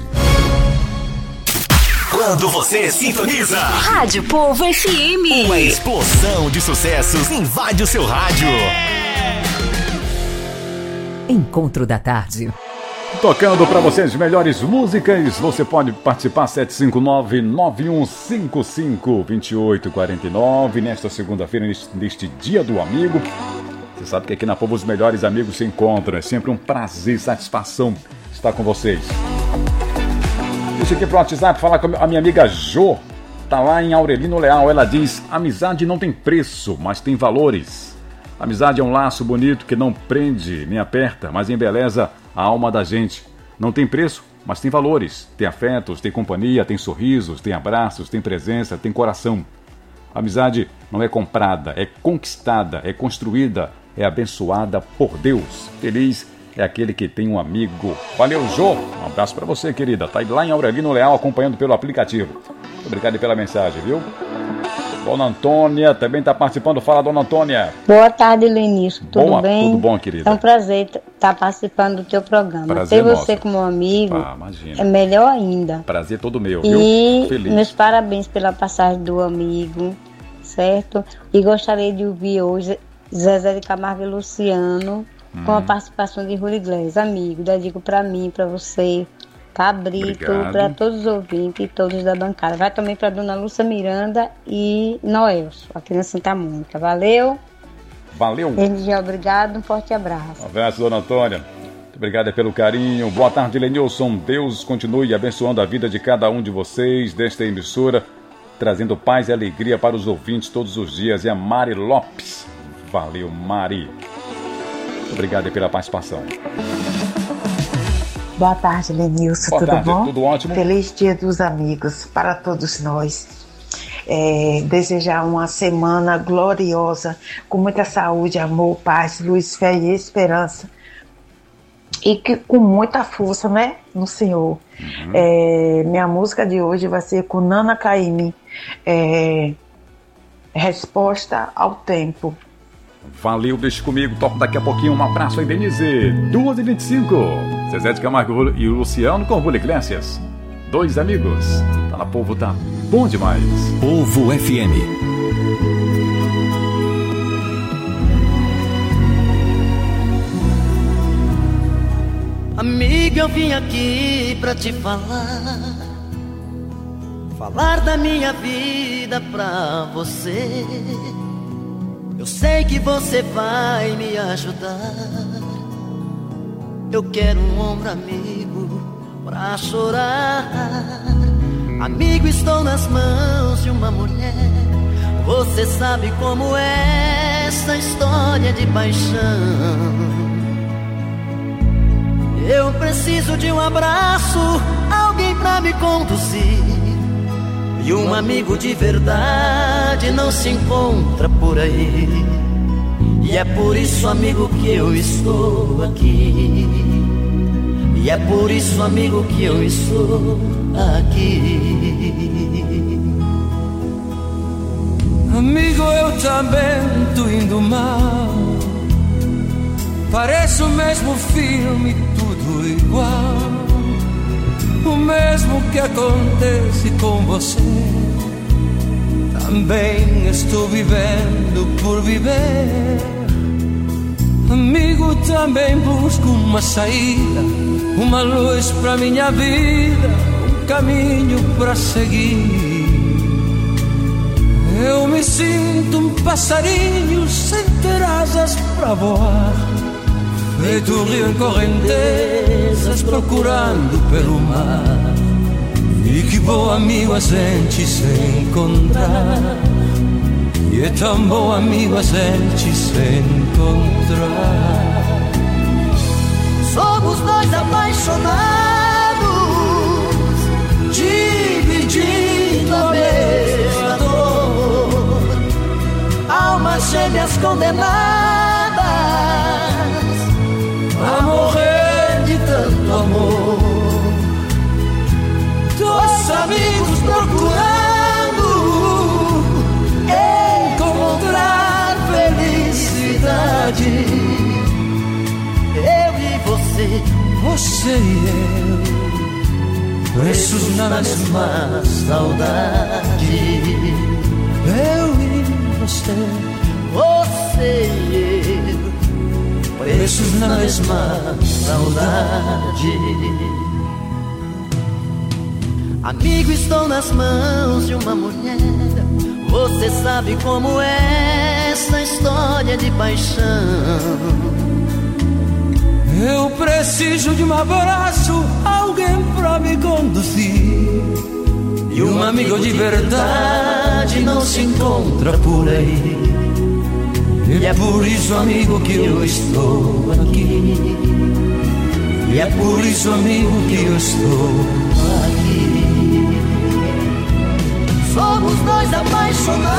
Quando você sintoniza Rádio Povo F M, uma explosão de sucessos invade o seu rádio. Encontro da Tarde. Tocando para vocês as melhores músicas. Você pode participar sete cinco nove, nove um cinco cinco, dois oito quatro nove nesta segunda-feira, neste, neste Dia do Amigo. Você sabe que aqui na Povo os melhores amigos se encontram. É sempre um prazer e satisfação estar com vocês. Deixa aqui pro WhatsApp falar com a minha amiga Jo. Tá lá em Aurelino Leal. Ela diz: amizade não tem preço, mas tem valores. Amizade é um laço bonito que não prende nem aperta, mas embeleza a alma da gente. Não tem preço, mas tem valores. Tem afetos, tem companhia, tem sorrisos, tem abraços, tem presença, tem coração. A amizade não é comprada, é conquistada, é construída, é abençoada por Deus. Feliz é aquele que tem um amigo. Valeu, Jô. Um abraço pra você, querida. Tá lá em Aurelino Leal acompanhando pelo aplicativo. Muito obrigado pela mensagem, viu? Dona Antônia também está participando. Fala, Dona Antônia. Boa tarde, Lenício. Tudo Boa, bem? Tudo bom, querida? É um prazer estar participando do teu programa. Prazer Ter você nosso. como amigo Ah, imagina. é melhor ainda. Prazer todo meu, viu? E Feliz. meus parabéns pela passagem do amigo, certo? E gostaria de ouvir hoje Zezé de Camargo e Luciano, hum. com a participação de Rui Iglesias. Amigo, dedico para mim, para você, Cabrito, para todos os ouvintes e todos da bancada. Vai também para Dona Lúcia Miranda e Noelso, aqui na Santa Mônica. Valeu. Valeu. Desde já, obrigado. Um forte abraço. Um abraço, Dona Antônia. Muito obrigado pelo carinho. Boa tarde, Lenilson. Deus continue abençoando a vida de cada um de vocês desta emissora, trazendo paz e alegria para os ouvintes todos os dias. E a Mari Lopes. Valeu, Mari. Muito obrigado pela participação. Boa tarde, Lenilson, Boa tudo tarde, bom? Tudo ótimo. Feliz Dia dos Amigos para todos nós. É, desejar uma semana gloriosa, com muita saúde, amor, paz, luz, fé e esperança. E que, com muita força, né, no Senhor. Uhum. É, minha música de hoje vai ser com Nana Caymmi, é, Resposta ao Tempo. Valeu, deixa comigo, toco daqui a pouquinho. Um abraço aí, Denise. duas e vinte e cinco. Zezé de Camargo e o Luciano com Rui Iglesias. Dois amigos. Tá na Povo, tá bom demais. Povo F M. Amiga, eu vim aqui pra te falar, falar da minha vida pra você. Eu sei que você vai me ajudar. Eu quero um ombro amigo pra chorar. Amigo, estou nas mãos de uma mulher. Você sabe como é essa história de paixão. Eu preciso de um abraço, alguém pra me conduzir. E um amigo de verdade não se encontra por aí. E é por isso, amigo, que eu estou aqui. E é por isso, amigo, que eu estou aqui. Amigo, eu também tô indo mal. Parece o mesmo filme, tudo igual. O mesmo que acontece com você, também estou vivendo por viver. Amigo, também busco uma saída, uma luz pra minha vida, um caminho pra seguir. Eu me sinto um passarinho sem ter asas pra voar, feito rio em correntezas procurando pelo mar. E que bom, amigo, a gente se encontrar. E é tão bom, amigo, a gente se encontrar. Somos dois apaixonados, dividindo a mesma dor. Almas gêmeas condenadas a morrer de tanto amor. Dois amigos procurando encontrar felicidade. Eu e você, você e eu, presos na mesma saudade. Eu e você, você e eu, presos na mesma saudade. Amigo, estou nas mãos de uma mulher. Você sabe como é essa história de paixão. Eu preciso de um abraço, alguém pra me conduzir. E um amigo de verdade não se encontra por aí. E é por isso, amigo, que eu estou aqui. E é por isso, amigo, que eu estou aqui. Somos dois apaixonados,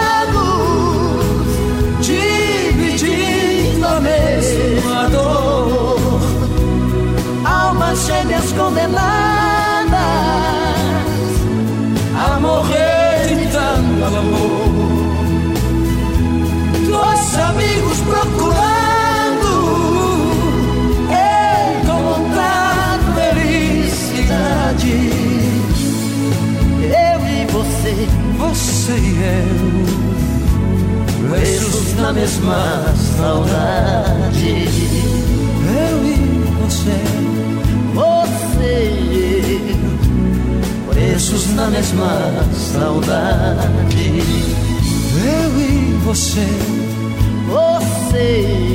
dividindo a mesma dor. Almas gêmeas condenadas a morrer de tanto amor. Dois amigos procurando encontrar felicidade. Eu e você, você e eu, presos na mesma saudade. Eu e você, você e eu, presos na mesma saudade. Eu e você, você,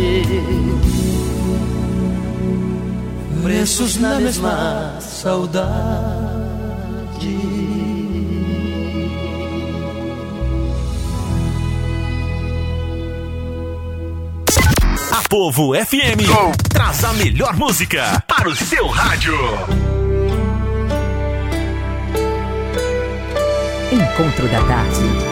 presos na mesma saudade. A Povo F M oh. traz a melhor música para o seu rádio. Encontro da Tarde.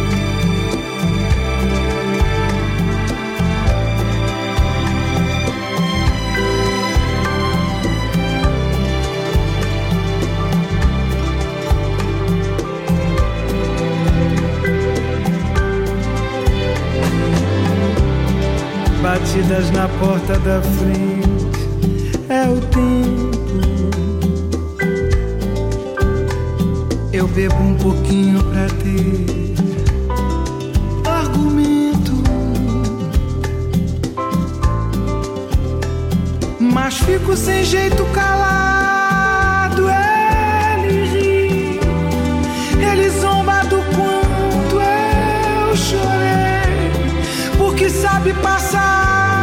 Batidas na porta da frente, é o tempo. Eu bebo um pouquinho pra ter argumento, mas fico sem jeito calado. Ele ri, ele zomba do quanto eu chorei, porque sabe passar.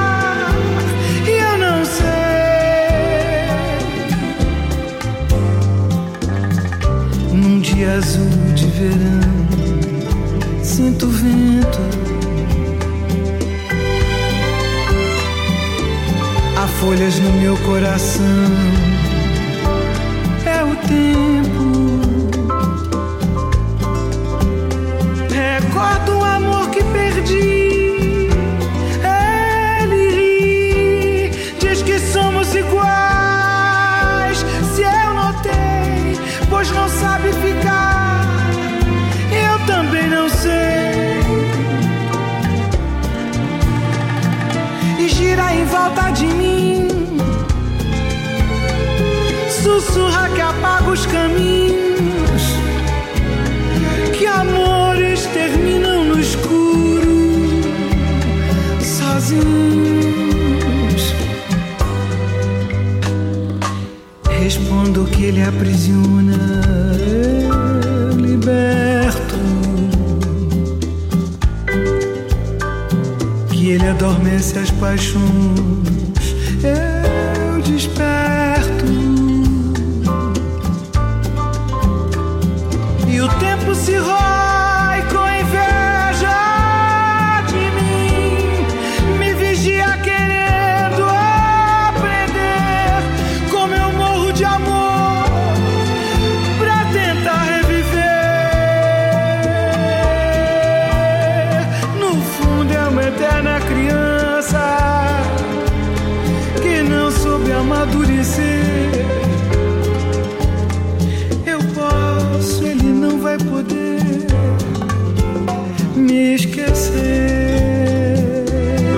Dia azul de verão, sinto vento. Há folhas no meu coração, é o tempo. Recordo o amor que perdi. Ele ri, diz que somos iguais. Se eu notei, pois não sabe ficar. Eu também não sei. E gira em volta de mim, sussurra que apaga os caminhos, que amores terminam no escuro, sozinhos. Respondo que ele aprisiona, eu liberto, que ele adormece as paixões, eu desperto. E o tempo se rói com inveja de mim, me vigia querendo aprender como eu morro de amor pra tentar reviver. No fundo é uma eterna criança que não soube amadurecer. Eu posso, ele não vai poder me esquecer.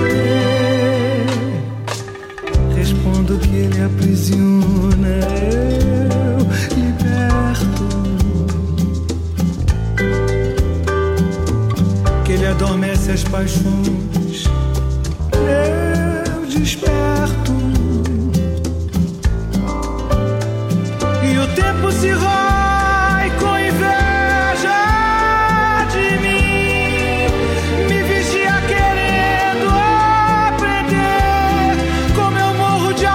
Respondo que ele aprisiona, eu liberto, que ele adormece as paixões, eu desperto. E o tempo se rói com inveja de mim, me vigia querendo aprender como eu morro de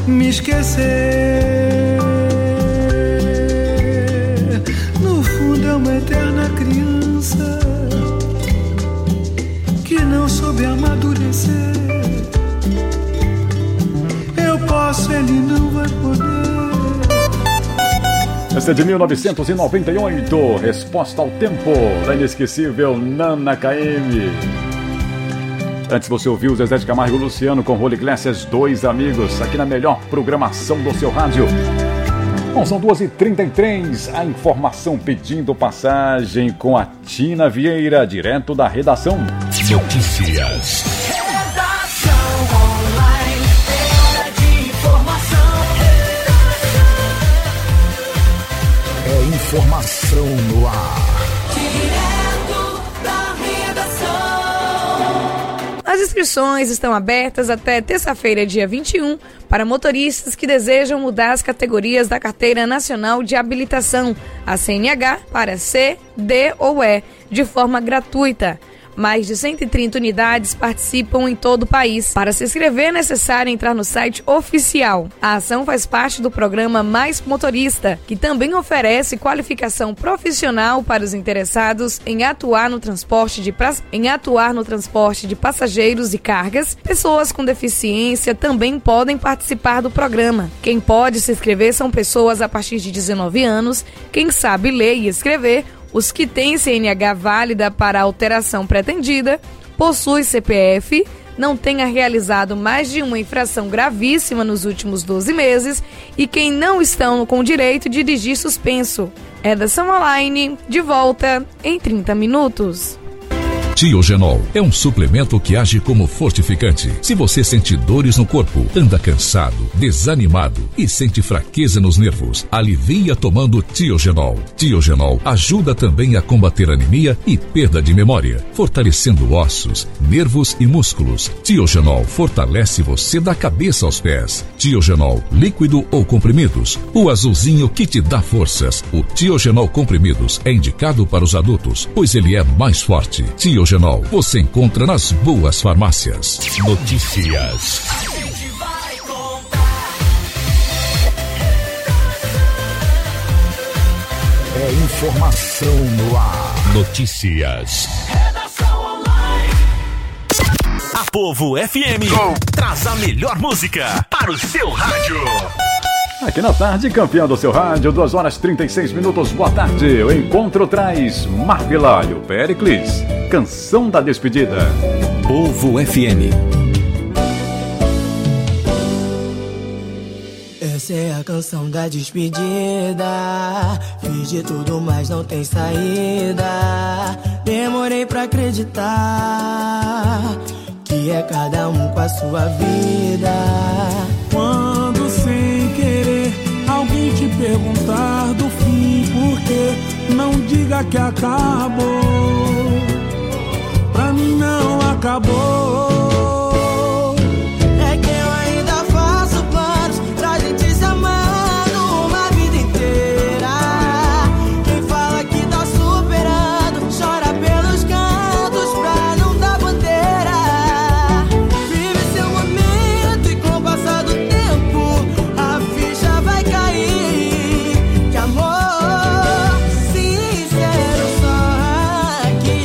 me esquecer. No fundo é uma eterna criança que não soube amadurecer. Eu posso, ele não vai poder. Esta é de mil novecentos e noventa e oito, Resposta ao Tempo, da inesquecível Nana K M. Antes você ouviu Zezé de Camargo e Luciano com Rony Iglesias, Dois Amigos, aqui na melhor programação do seu rádio. Bom, são duas e trinta e três, a informação pedindo passagem com a Tina Vieira, direto da redação. Notícias. É informação no ar. Direto da redação. As inscrições estão abertas até terça-feira, dia vinte e um, para motoristas que desejam mudar as categorias da Carteira Nacional de Habilitação, a C N H, para C, D ou E, de forma gratuita. Mais de cento e trinta unidades participam em todo o país. Para se inscrever, é necessário entrar no site oficial. A ação faz parte do programa Mais Motorista, que também oferece qualificação profissional para os interessados em atuar no transporte de, pra... em atuar no transporte de passageiros e cargas. Pessoas com deficiência também podem participar do programa. Quem pode se inscrever são pessoas a partir de dezenove anos, quem sabe ler e escrever, os que têm C N H válida para a alteração pretendida, possui C P F, não tenha realizado mais de uma infração gravíssima nos últimos doze meses e quem não estão com direito de dirigir suspenso. Redação online, de volta em trinta minutos. Tiogenol é um suplemento que age como fortificante. Se você sente dores no corpo, anda cansado, desanimado e sente fraqueza nos nervos, alivia tomando Tiogenol. Tiogenol ajuda também a combater anemia e perda de memória, fortalecendo ossos, nervos e músculos. Tiogenol fortalece você da cabeça aos pés. Tiogenol, líquido ou comprimidos, o azulzinho que te dá forças. O Tiogenol comprimidos é indicado para os adultos, pois ele é mais forte. Tiogenol você encontra nas boas farmácias. Notícias. É informação no ar. Notícias. A Povo F M traz a melhor música para o seu rádio. Aqui na tarde, campeão do seu rádio, duas horas e trinta e seis minutos, boa tarde. O encontro traz Marvila e o Pericles, Canção da Despedida. Povo F M. Essa é a canção da despedida. Fiz de tudo, mas não tem saída. Demorei pra acreditar que é cada um com a sua vida. Quando sem querer alguém te perguntar do fim, por quê? Não diga que acabou. Pra mim não acabou. É que eu ainda faço planos pra gente se amando uma vida inteira. Quem fala que tá superando chora pelos cantos pra não dar bandeira. Vive seu momento e com o passar do tempo a ficha vai cair. Que amor sincero só aqui.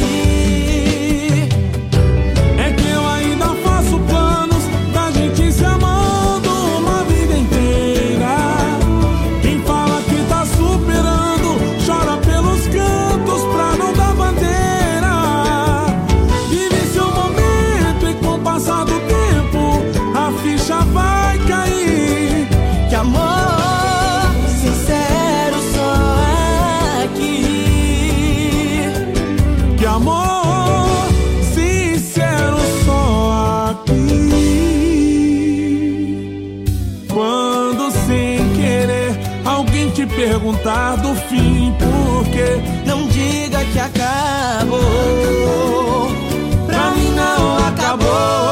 É que eu ainda faço planos da gente se amando uma vida inteira. Quem fala que tá superando chora pelos cantos pra não dar bandeira. Vive seu momento e com o passar do tempo a ficha vai cair. Que amor sincero só aqui. Que amor sincero só aqui. Quando sem querer alguém te perguntar do fim, por quê? Não diga que acabou. Pra mim não acabou.